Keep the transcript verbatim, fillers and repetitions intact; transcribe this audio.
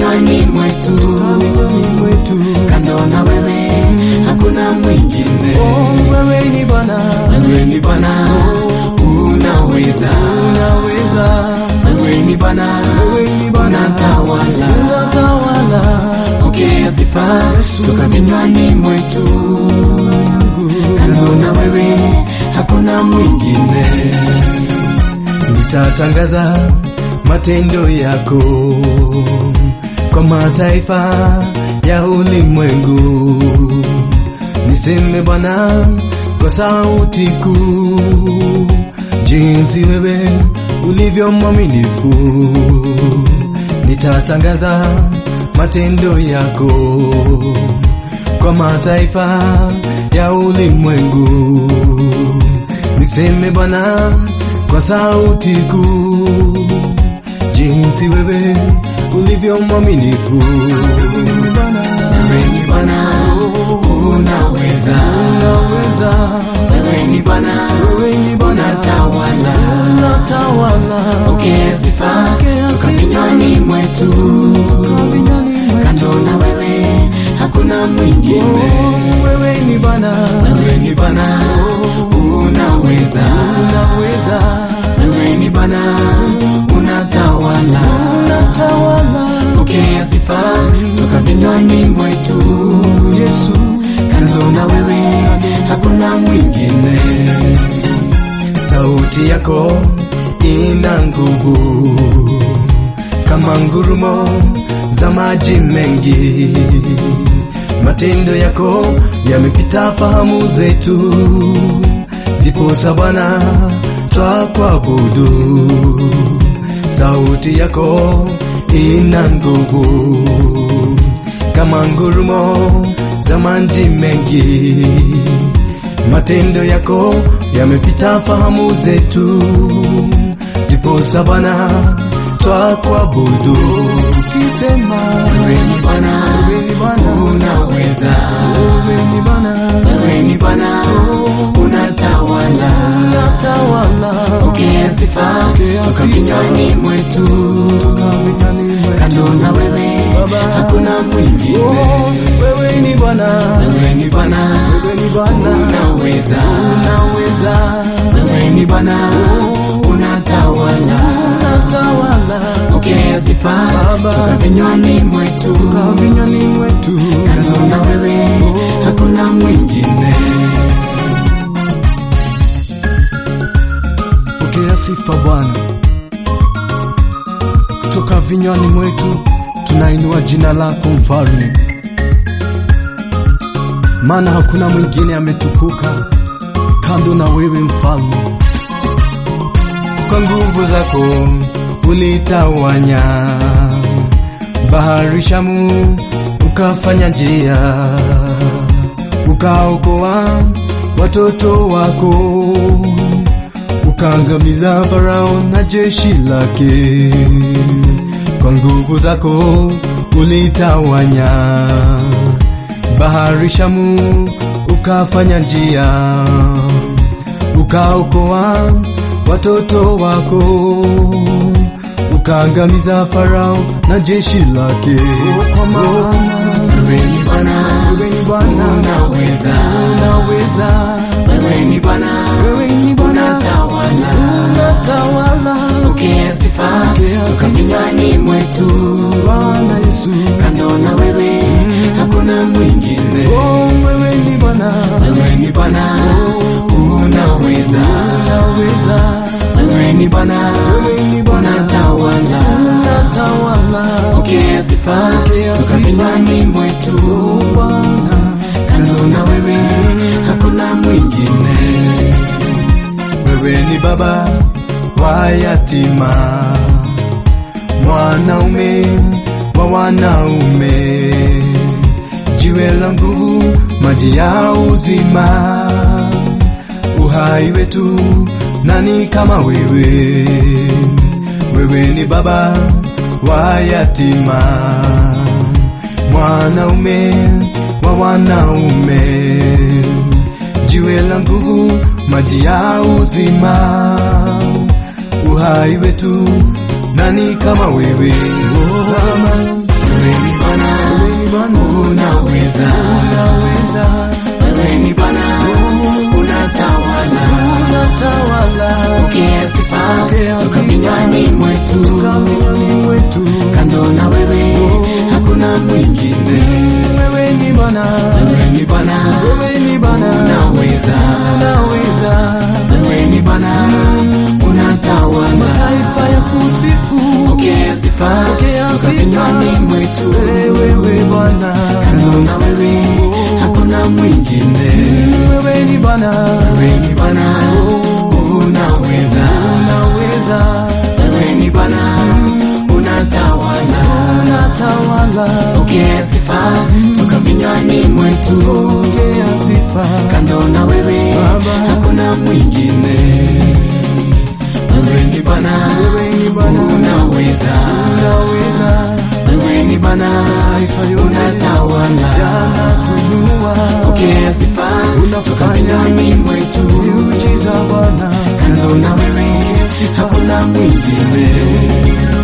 vinywani mwetu, kando na wewe hakuna mwingine. Oh, wewe ni Bwana, wewe ni Bwana, unaweza, unaweza. Wewe ni Bwana, wewe ni Bwana, unatawala, unatawala. Pokea sifa toka vinywani mwetu, kando na wewe hakuna mwingine. Nitatangaza matendo yako kwa mataifa ya ulimwengu. Niseme Bwana kwa sauti kuu, jinsi wewe ulivyo mwaminifu. Nitatangaza matendo yako kwa mataifa ya ulimwengu. Niseme Bwana kwa sauti kuu, jinsi wewe ulivyo mwaminifu. Wewe ni Bwana, unaweza, unaweza. Wewe ni Bwana, wewe ni Bwana, unatawala, unatawala. Pokea sifa toka vinywani mwetu, kando na wewe hakuna mwingine. Oh, wewe ni Bwana, wewe ni Bwana, unaweza, unaweza. Wewe ni Bwana, unatawala, unatawala. Pokea sifa toka vinywani mwetu, Yesu, kando na wewe hakuna mwingine. Sauti yako ina nguvu kama ngurumo za maji mengi. Matendo yako yamepita fahamu zetu, ndiposa Bwana twakuabudu. Sauti yako ina nguvu kama ngurumo za maji mengi. Matendo yako yamepita fahamu zetu, ndiposa Bwana twakuabudu. Tukisema wewe ni Bwana, wewe ni Bwana, unaweza, wewe ni Bwana, wewe ni Bwana, unatawala, unatawala. Pokea sifa toka vinywani mwetu, kando na wewe hakuna mwingine. Oh, wewe ni Bwana, wewe ni Bwana, wewe ni Bwana, unaweza, unaweza. Wewe ni Bwana, unatawala, unatawala. Pokea sifa toka vinywani mwetu, vinywani mwetu, kando na wewe hakuna mwingine. Pokea sifa Bwana toka vinywani mwetu, tunainua jina lako Mfalme, maana hakuna mwingine ametukuka kando na wewe Mfalme. Kwa nguvu zako ulitawanya bahari Shamu, ukafanya njia, ukaokoa watoto wako, ukaangamiza Farao na jeshi lake. Kwa nguvu zako ulitawanya bahari Shamu, ukafanya njia, ukaokoa watoto wako, ukaangamiza Farao na jeshi lake. Kwa maana wewe ni Bwana, wewe ni Bwana, unaweza, unaweza. Wewe ni Bwana, wewe ni Bwana, unatawala, unatawala. Pokea sifa toka vinywani mwetu, Bwana Yesu, kando na wewe hakuna mwingine. oh, wewe ni Bwana, wewe ni Bwana, unaweza, unaweza. Wewe ni Bwana, unatawala, unatawala. Pokea sifa toka vinywani mwetu, Bwana, kando na wewe hakuna mwingine. Wewe ni baba wa yatima, mwanaume wa wanaume, jiwe la nguvu, maji ya uzima, uhai wetu, nani kama wewe? Wewe ni baba wa yatima, mwanaume wa wanaume, jiwe la nguvu, maji ya uzima, uhai wetu, nani kama wewe? Oh, wewe mwetu. Wewe Bwana, kando na wewe hakuna mwingine. Wewe ni Bwana, wewe ni Bwana, unaweza, unaweza. Wewe ni Bwana, unatawala, unatawala. Pokea sifa toka vinywani mwetu, pokea sifa. Kando na wewe hakuna mwingine. Wewe ni Bwana, wewe ni Bwana, unaweza, unaweza. Wewe ni Bwana, unatawala, kuinua. Pokea sifa toka vinywani mwetu, miujiza Bwana. Kando na wewe hakuna mwingine.